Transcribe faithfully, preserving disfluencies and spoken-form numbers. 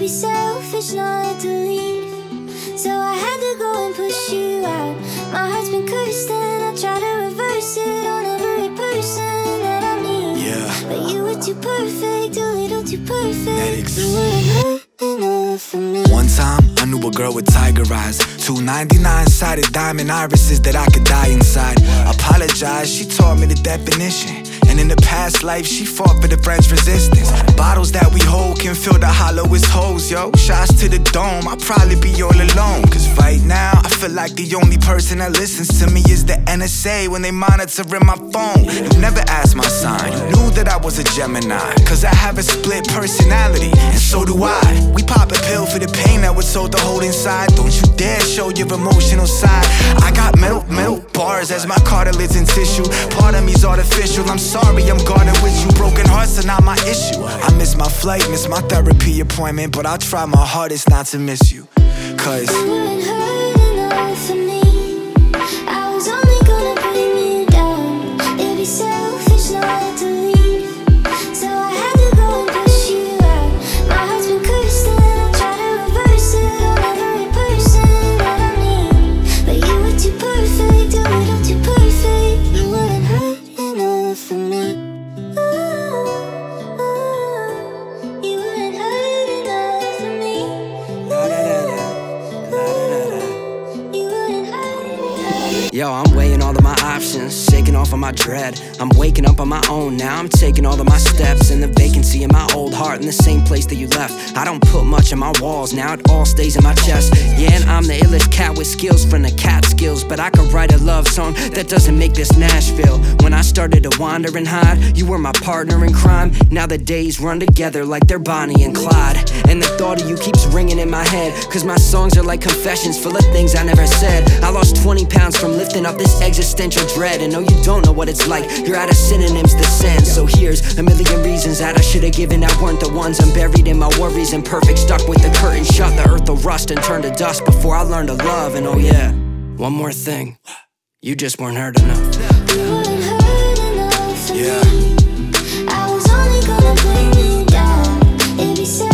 selfish not to leave, so I had to go and push you out. My heart's been cursed and I try to reverse it on every person that I meet. Yeah. But you were too perfect, a little too perfect. Medics. You weren't hurt enough for me. One time, I knew a girl with tiger eyes, two ninety-nine sided diamond irises that I could die inside. Apologize, she taught me the definition. And in the past life, she fought for the French resistance. Bottles that we hold can fill the hollowest holes, yo. Shots to the dome, I'll probably be all alone. Cause right now, I feel like the only person that listens to me is the N S A when they monitoring my phone. You never asked my sign, you knew that I was a Gemini. Cause I have a split personality, and so do I. We pop a pill for the pain that we're told to hold inside. Don't you dare show your emotional side. I got metal, metal bars as my cartilage and tissue. Part of me's artificial, I'm sorry. Sorry, I'm guarded with you. Broken hearts are not my issue. I miss my flight, miss my therapy appointment, but I'll try my hardest not to miss you. Cause you weren't hurt enough for me. I was only gonna bring you down. It'd be selfish not to leave, so I had to go and push you out. My heart's been cursed and I try to reverse it on every person that I meet. But you were too perfect, a little too perfect. You weren't hurt enough for me. Yo, I'm weighing all of my options, shaking off of my dread. I'm waking up on my own now, I'm taking all of my steps. In the vacancy in my old heart, in the same place that you left. I don't put much on my walls, now it all stays in my chest. Yeah, and I'm the illest cat with skills from the cat skills, but I could write a love song that doesn't make this Nashville. When I started to wander and hide, you were my partner in crime. Now the days run together like they're Bonnie and Clyde. And the thought of you keeps ringing in my head, cause my songs are like confessions full of things I never said. I lost twenty pounds from lifting up this existential dread, and no, you don't know what it's like. You're out of synonyms to send. So here's a million reasons that I should've given that weren't the ones. I'm buried in my worries, imperfect, stuck with the curtain shut. The earth will rust and turn to dust before I learn to love. And oh yeah, one more thing, you just weren't hurt enough. You weren't hurt enough for yeah. me. I was only gonna bring you down. It'd be